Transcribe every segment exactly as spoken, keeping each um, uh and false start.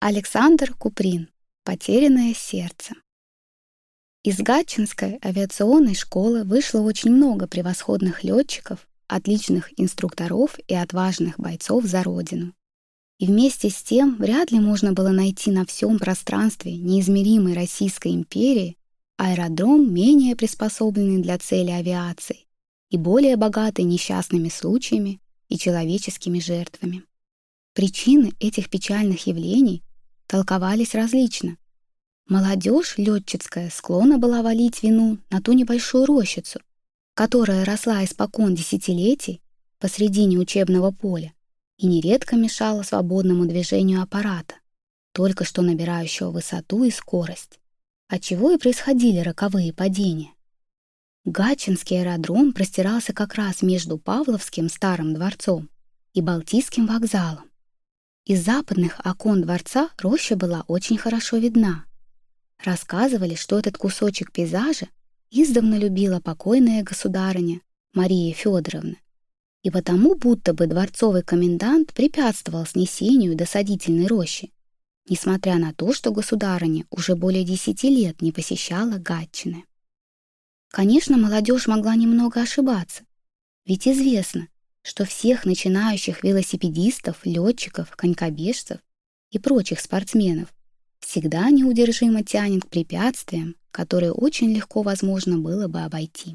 Александр Куприн. Потерянное сердце. Из Гатчинской авиационной школы вышло очень много превосходных летчиков, отличных инструкторов и отважных бойцов за Родину. И вместе с тем вряд ли можно было найти на всем пространстве неизмеримой Российской империи аэродром, менее приспособленный для цели авиации и более богатый несчастными случаями и человеческими жертвами. Причины этих печальных явлений толковались различно. Молодежь летчицкая склонна была валить вину на ту небольшую рощицу, которая росла испокон десятилетий посредине учебного поля и нередко мешала свободному движению аппарата, только что набирающего высоту и скорость, отчего и происходили роковые падения. Гатчинский аэродром простирался как раз между Павловским старым дворцом и Балтийским вокзалом. Из западных окон дворца роща была очень хорошо видна. Рассказывали, что этот кусочек пейзажа издавна любила покойная государыня Мария Федоровна, и потому будто бы дворцовый комендант препятствовал снесению досадительной рощи, несмотря на то, что государыня уже более десяти лет не посещала Гатчины. Конечно, молодежь могла немного ошибаться, ведь известно, что всех начинающих велосипедистов, летчиков, конькобежцев и прочих спортсменов всегда неудержимо тянет к препятствиям, которые очень легко возможно было бы обойти.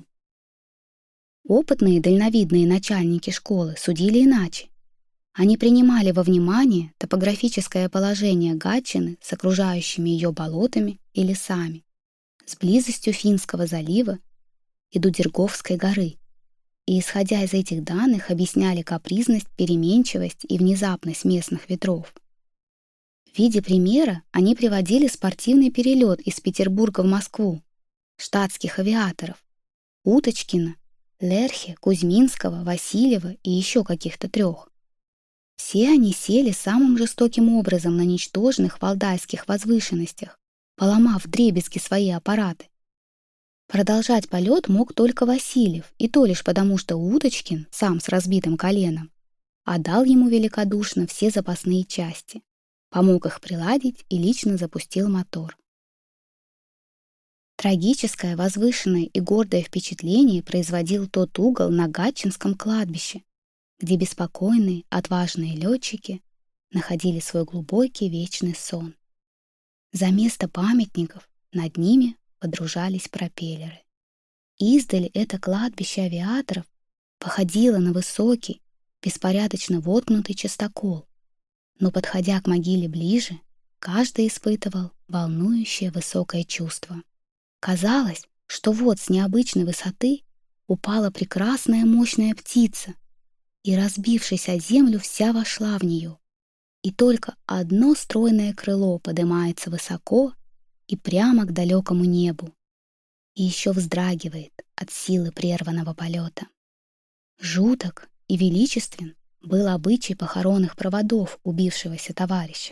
Опытные дальновидные начальники школы судили иначе. Они принимали во внимание топографическое положение Гатчины с окружающими ее болотами и лесами, с близостью Финского залива и Дудерговской горы, и, исходя из этих данных, объясняли капризность, переменчивость и внезапность местных ветров. В виде примера они приводили спортивный перелет из Петербурга в Москву штатских авиаторов Уточкина, Лерхе, Кузьминского, Васильева и еще каких-то трех. Все они сели самым жестоким образом на ничтожных валдайских возвышенностях, поломав вдребезги свои аппараты. Продолжать полет мог только Васильев, и то лишь потому, что Уточкин, сам с разбитым коленом, отдал ему великодушно все запасные части, помог их приладить и лично запустил мотор. Трагическое, возвышенное и гордое впечатление производил тот угол на Гатчинском кладбище, где беспокойные, отважные летчики находили свой глубокий вечный сон. За место памятников над ними подружались пропеллеры. Издали это кладбище авиаторов походило на высокий, беспорядочно воткнутый частокол, но, подходя к могиле ближе, каждый испытывал волнующее высокое чувство. Казалось, что вот с необычной высоты упала прекрасная мощная птица, и, разбившись о землю, вся вошла в нее, и только одно стройное крыло поднимается высоко и прямо к далекому небу, и еще вздрагивает от силы прерванного полета. Жуток и величествен был обычай похоронных проводов убившегося товарища.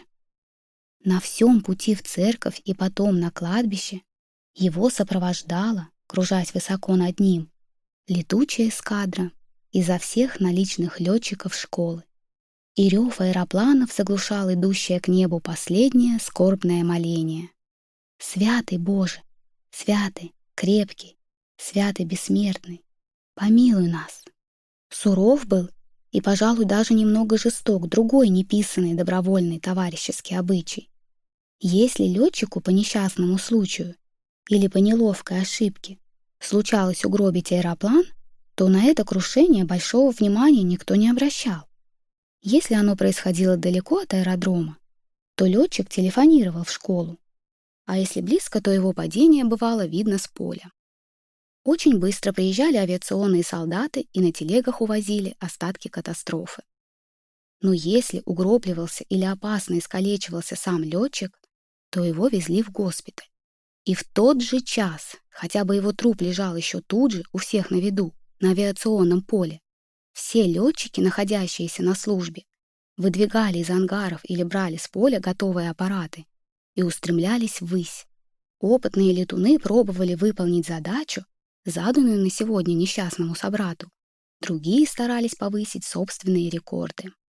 На всем пути в церковь и потом на кладбище его сопровождала, кружась высоко над ним, летучая эскадра изо всех наличных летчиков школы, и рев аэропланов заглушал идущее к небу последнее скорбное моление. «Святый Боже, святый, крепкий, святый бессмертный, помилуй нас!» Суров был и, пожалуй, даже немного жесток другой неписанный добровольный товарищеский обычай. Если летчику по несчастному случаю или по неловкой ошибке случалось угробить аэроплан, то на это крушение большого внимания никто не обращал. Если оно происходило далеко от аэродрома, то летчик телефонировал в школу, а если близко, то его падение бывало видно с поля. Очень быстро приезжали авиационные солдаты и на телегах увозили остатки катастрофы. Но если угробливался или опасно искалечивался сам летчик, то его везли в госпиталь. И в тот же час, хотя бы его труп лежал еще тут же, у всех на виду, на авиационном поле, все летчики, находящиеся на службе, выдвигали из ангаров или брали с поля готовые аппараты и устремлялись ввысь. Опытные летуны пробовали выполнить задачу, заданную на сегодня несчастному собрату. Другие старались повысить собственные рекорды.